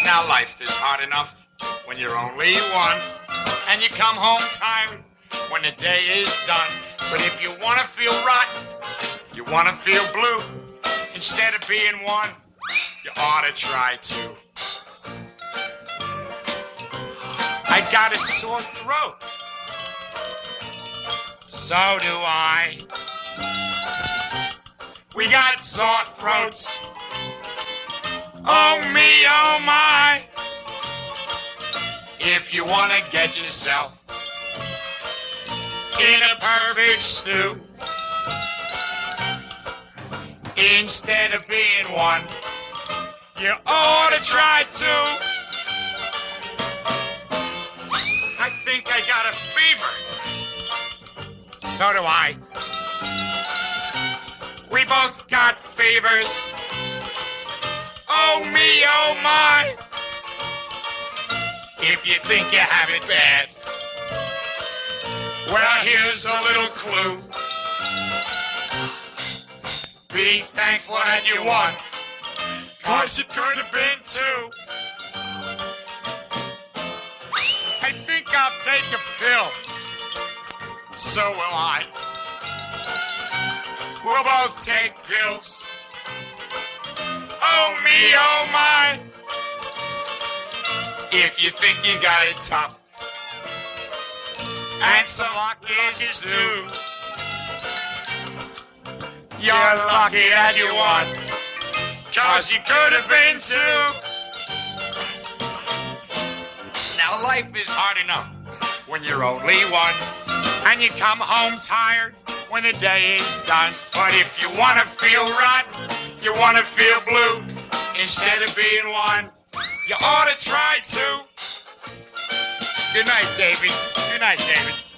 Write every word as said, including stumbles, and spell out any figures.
Now life is hard enough when you're only one, and you come home tired when the day is done. But if you want to feel rotten, you want to feel blue, instead of being one, you ought to try two. I got a sore throat. So do I. We got sore throats. Oh me, oh my. If you want to get yourself in a perfect stew, instead of being one, you ought to try two. I think I got a fever. So do I. We both got fevers. Oh me, oh my. If you think you have it bad, well, here's a little clue. Be thankful that you won, 'cause it could have been two. I think I'll take a pill. So will I. We'll both take pills. Oh me, oh my. If you think you got it tough, and some luck is due, you're lucky that you won, 'cause you could have been two. Now life is hard enough when you're only one, and you come home tired when the day is done. But if you want to feel rotten, you want to feel blue, instead of being one, you ought to try to. Good night, Davy. Good night, David.